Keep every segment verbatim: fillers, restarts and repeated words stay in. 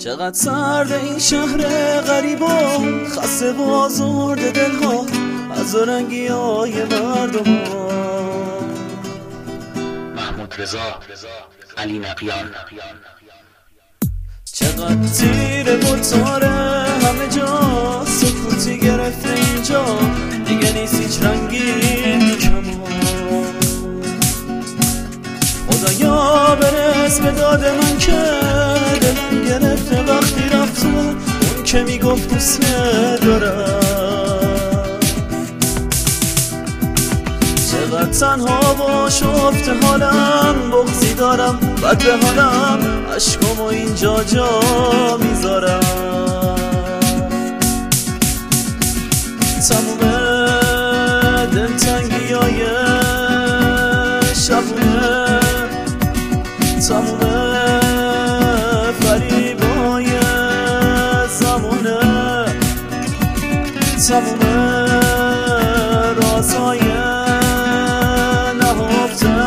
چقدر سرد این شهر غریب و خسته و آزرد دلها از رنگی های مردم ها. محمود رضا، علی نقیان. چقدر تیره و تاره همه جا، سکوتی گرفته اینجا، دیگه نیست هیچ رنگی کما. خدایا برس به داد من که دلم گرفته وقتی رفته اون که میگفت دوست دارم. چقدر تنها با شفت حالم، بغضی دارم بد به حالم، عشقامو اینجا جا میذارم. تموم دلتنگی های شبونه، تموم فریبای زمونه، تموم رازهای نهفته،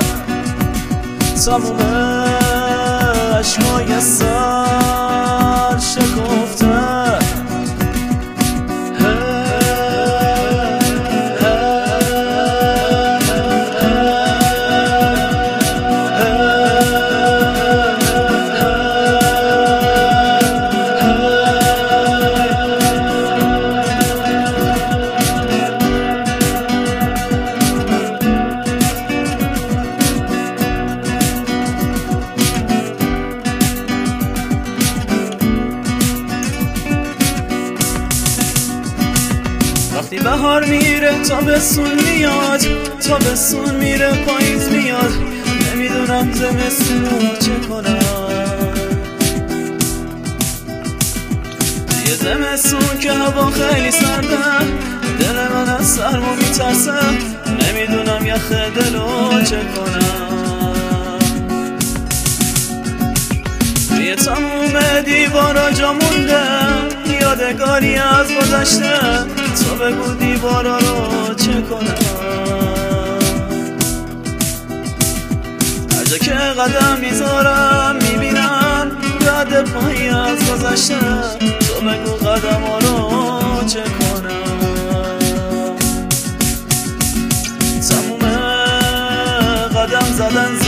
تموم عشقای سر شکفته. وقتی بهار میره تابستون میاد، تابستون میره پاییز میاد، نمیدونم زمستون رو چه کنم. یه زمستون که هوا خیلی سرده، دل من از سرما میترسه، نمیدونم یخ دل رو چه کنم. یه تموم دیوارا جا مونده، یادگاری از گذشته، تو بگو دیوارا رو چه کنم. هر جا که قدم میذارم میبینم رد پایی از گذشته، تو بگو قدم ها رو چه کنم. تموم قدم زدن